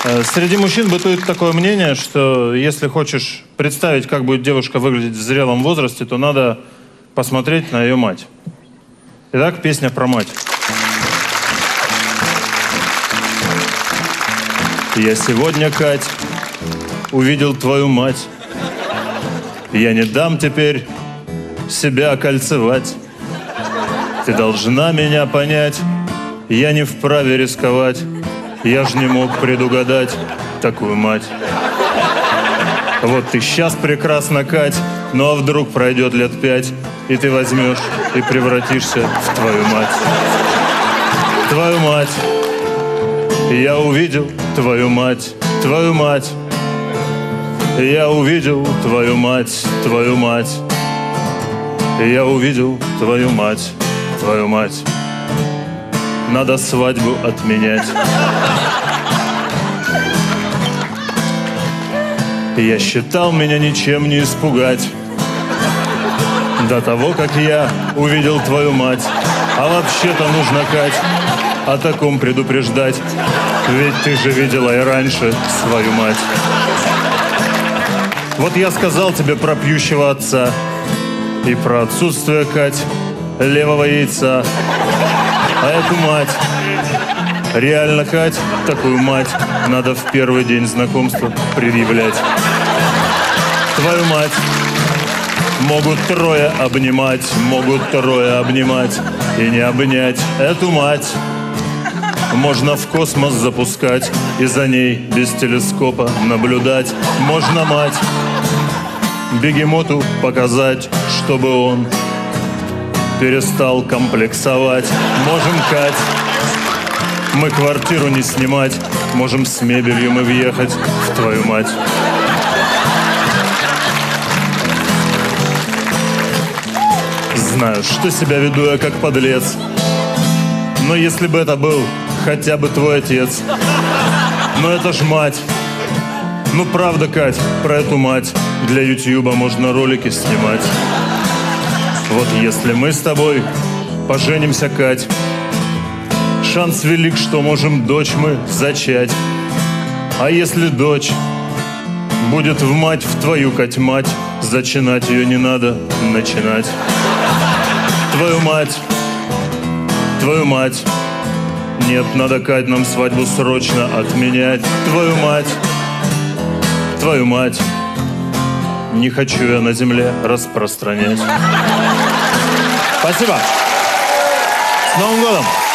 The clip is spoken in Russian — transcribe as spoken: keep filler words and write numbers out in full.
Среди мужчин бытует такое мнение, что если хочешь представить, как будет девушка выглядеть в зрелом возрасте, то надо посмотреть на ее мать. Итак, песня про мать. Я сегодня, Кать, увидел твою мать. Я не дам теперь себя кольцевать. Ты должна меня понять, я не вправе рисковать. Я ж не мог предугадать такую мать. Вот ты сейчас прекрасна, Кать, ну а вдруг пройдет лет пять, и ты возьмешь и превратишься в твою мать. Твою мать. Я увидел твою мать, твою мать. Я увидел твою мать, твою мать. Я увидел твою мать, твою мать. Надо свадьбу отменять. Я считал, меня ничем не испугать до того, как я увидел твою мать. А вообще-то нужно, Кать, о таком предупреждать. Ведь ты же видела и раньше свою мать. Вот я сказал тебе про пьющего отца и про отсутствие, Кать, левого яйца. А эту мать, реально, Кать, такую мать надо в первый день знакомства предъявлять. Твою мать могут трое обнимать, могут трое обнимать и не обнять. Эту мать можно в космос запускать и за ней без телескопа наблюдать. Можно мать бегемоту показать, чтобы он перестал комплексовать. Можем, Кать, мы квартиру не снимать. Можем с мебелью мы въехать в твою мать. Знаю, что себя веду я как подлец, но если бы это был хотя бы твой отец. Но это ж мать. Ну правда, Кать, про эту мать для ютьюба можно ролики снимать. Вот если мы с тобой поженимся, Кать, шанс велик, что можем дочь мы зачать. А если дочь будет в мать, в твою, Кать, мать, зачинать ее не надо начинать. Твою мать, твою мать. Нет, надо, Кать, нам свадьбу срочно отменять. Твою мать, твою мать. Не хочу я на земле распространять. Спасибо. С Новым годом!